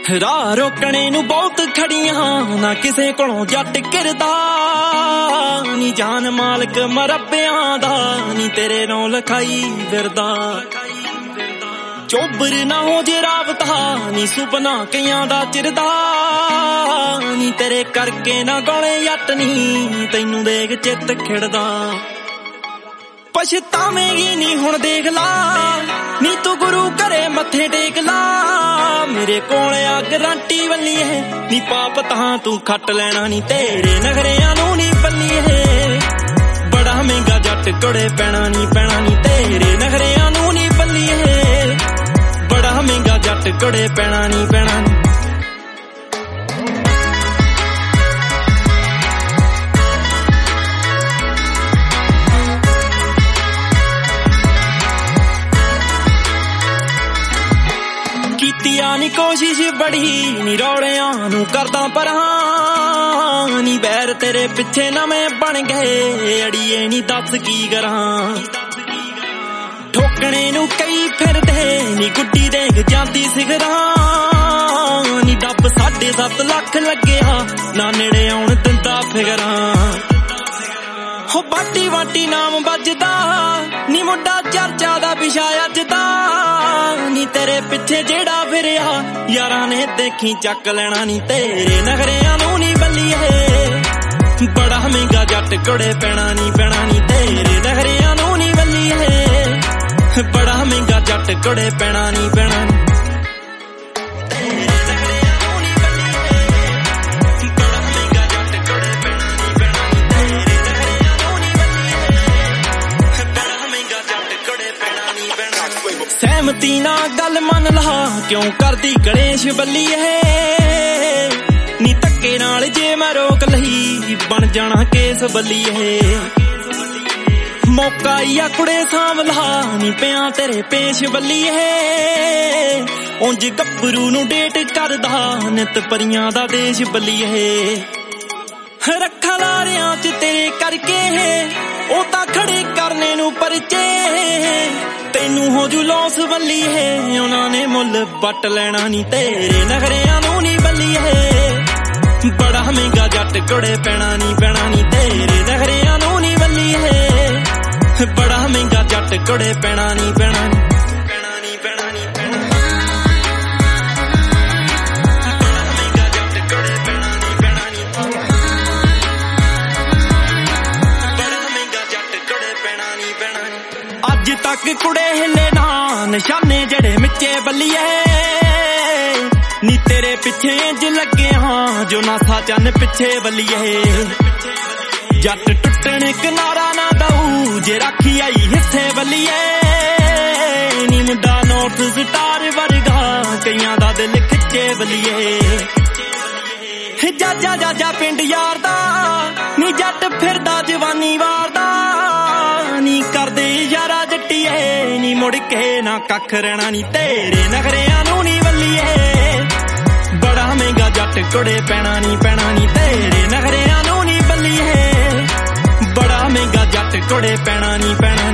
ਰਾਹ ਰੋਕਣੇ ਨੂੰ ਬਹੁਤ ਖੜੀਆਂ ਨਾ ਕਿਸੇ ਕੋਲੋਂ ਜੱਟ ਕਿਰਦਾ ਨੀ ਜਾਨ ਮਾਲਕ ਮਰੱਬਿਆਂ ਦਾ ਨੀ ਤੇਰੇ ਨੂੰ ਲਖਾਈ ਫਿਰਦਾ ਚੋਬਰ ਨਾ ਹੋ ਜੇ ਰਾਬਤਾ ਨੀ ਸੁਪਨਾ ਕਈਆਂ ਦਾ ਚਿਰਦਾ ਨੀ ਤੇਰੇ ਕਰਕੇ ਨਾ ਗੋਲੇ ਜੱਟ ਨੀ ਤੈਨੂੰ ਦੇਖ ਚਿੱਤ ਖਿੜਦਾ ਪਛਤਾਵੇਂਗੀ ਨੀ ਹੁਣ ਦੇਖ ਲਾ ਨੀ ਤੂੰ ਗੁਰੂ ਘਰੇ ਮੱਥੇ ਟੇਕ ਲਾ ਮੇਰੇ ਕੋਲ ਆ ਗਰੰਟੀ ਵੱਲੀਏ ਨੀ ਪਾਪ ਤਾਂ ਤੂੰ ਖੱਟ ਲੈਣਾ ਨੀ ਤੇਰੇ ਨਖਰਿਆਂ ਨੂੰ ਨੀ ਬੱਲੀਏ ਬੜਾ ਮਹਿੰਗਾ ਜੱਟ ਕੋੜੇ ਪੈਣਾ ਨੀ ਤੇਰੇ ਨਖਰਿਆਂ ਨੂੰ ਨੀ ਬੱਲੀਏ ਬੜਾ ਮਹਿੰਗਾ ਜੱਟ ਕੋੜੇ ਪੈਣਾ ਨੀ ਕੀਤੀਆਂ ਨੀ ਕੋਸ਼ਿਸ਼ ਬੜੀ ਨੀ ਰੌਲਿਆਂ ਨੂੰ ਕਰਦਾ ਪਰਾਂ ਨੀ ਬੈਰ ਤੇਰੇ ਪਿੱਛੇ ਨਵੇਂ ਬਣ ਗਏ ਅੜੀਏ ਨੀ ਦੱਸ ਕੀ ਕਰਾਂ ਠੋਕਣੇ ਨੂੰ ਕਈ ਫਿਰਦੇ ਨੀ ਗੁੱਡੀ ਦੇਖ ਜਾਂਦੀ ਸਿਖਰਾਂ ਨੀ ਦੱਬ 7.5 ਲੱਖ ਲੱਗਿਆ ਨਾ ਨੇੜੇ ਆਉਣ ਦਿੰਦਾ ਫਿਕਰਾਂ ਹੋ ਬਾਟੀ ਵਾਟੀ ਨਾਮ ਵੱਜਦਾ ਨੀ ਮੁੰਡਾ ਚਰਚਾ ਦਾ ਵਿਸ਼ਾ ਅੱਜਦਾ ਨੀ ਤੇਰੇ ਪਿੱਛੇ ਜਿਹੜਾ ਫਿਰਿਆ ਯਾਰਾਂ ਨੇ ਦੇਖੀ ਚੱਕ ਲੈਣਾ ਨੀ ਤੇਰੇ ਨਖਰਿਆਂ ਨੂੰ ਨੀ ਬੱਲੀਏ ਬੜਾ ਮਹਿੰਗਾ ਜੱਟ ਕੋੜੇ ਪੈਣਾ ਨੀ ਤੇਰੇ ਨਖਰਿਆਂ ਨੂੰ ਨੀ ਬੱਲੀਏ ਬੜਾ ਮਹਿੰਗਾ ਜੱਟ ਕੋੜੇ ਪੈਣਾ ਨੀ ਸਹਿਮਤੀ ਨਾ ਗੱਲ ਮੰਨ ਲਾ ਕਿਉਂ ਕਰਦੀ ਕਲੇਸ਼ ਬੱਲੀਏ ਨੀ ਧੱਕੇ ਨਾਲ ਜੇ ਮੈਂ ਰੋਕ ਲਈ ਬਣ ਜਾਣਾ ਕੇਸ ਬੱਲੀਏ ਮੌਕਾ ਆ ਕੁੜੇ ਸਾਂਭ ਲਾ ਨੀ ਪਿਆ ਤੇਰੇ ਪੇਸ਼ ਬੱਲੀਏ ਉਂਝ ਗੱਭਰੂ ਨੂੰ ਡੇਟ ਕਰਦਾ ਨਿਤ ਪਰੀਆਂ ਦਾ ਦੇਸ਼ ਬੱਲੀਏ ਰੱਖਾਂ ਲਾਰਿਆਂ ਚ ਤੇਰੇ ਕਰਕੇ ਉਹ ਤਾਂ ਖੜੇ ਕਰਨੇ ਨੂੰ ਪਰਚੇ ਤੈਨੂੰ ਹੋ ਜੂ ਲੋਸ ਬੱਲੀਏ ਉਹਨਾਂ ਨੇ ਮੁੱਲ ਵੱਟ ਲੈਣਾ ਨੀ ਤੇਰੇ ਨਖਰਿਆਂ ਨੂੰ ਨੀ ਬੱਲੀਏ ਬੜਾ ਮਹਿੰਗਾ ਜੱਟ ਕੋੜੇ ਪੈਣਾ ਨੀ ਤੇਰੇ ਨਖਰਿਆਂ ਨੂੰ ਨੀ ਬੱਲੀਏ ਬੜਾ ਮਹਿੰਗਾ ਜੱਟ ਕੋੜੇ ਪੈਣਾ ਨੀ ਅੱਜ ਤੱਕ ਕੁੜੇ ਹਿੱਲੇ ਨਾ ਨਿਸ਼ਾਨੇ ਜਿਹੜੇ ਮਿੱਚੇ ਬੱਲੀਏ ਨੀ ਤੇਰੇ ਪਿੱਛੇ ਇੰਜ ਲੱਗੇ ਹਾਂ ਜੋ ਨਾਸਾ ਚੰਨ ਪਿੱਛੇ ਬੱਲੀਏ ਜੱਟ ਟੁੱਟਣ ਕਿਨਾਰਾ ਨਾ ਦਊ ਜੇ ਰਾਖੀ ਆਈ ਹਿੱਸੇ ਬੱਲੀਏ ਨੀ ਮੁੰਡਾ ਨੋਰਥ ਸਟਾਰ ਵਰਗਾ ਕਈਆਂ ਦਾ ਦਿਲ ਖਿੱਚੇ ਬੱਲੀਏ ਜਾ ਪਿੰਡ ਯਾਰ ਦਾ ਨੀ ਜੱਟ ਫਿਰਦਾ ਜਵਾਨੀ ਵਾਰਦਾ ਨੀ ਕਰਦੇ ਯਾਰਾ ਜੱਟੀਏ ਨੀ ਮੁੜ ਕੇ ਨਾ ਕੱਖ ਰਹਿਣਾ ਨੀ ਤੇਰੇ ਨਖਰਿਆਂ ਨੂੰ ਨੀ ਬੱਲੀਏ ਬੜਾ ਮਹਿੰਗਾ ਜੱਟ ਕੋੜੇ ਪੈਣਾ ਨੀ ਤੇਰੇ ਨਖਰਿਆਂ ਨੂੰ ਨੀ ਬੱਲੀਏ ਬੜਾ ਮਹਿੰਗਾ ਜੱਟ ਕੋੜੇ ਪੈਣਾ ਨੀ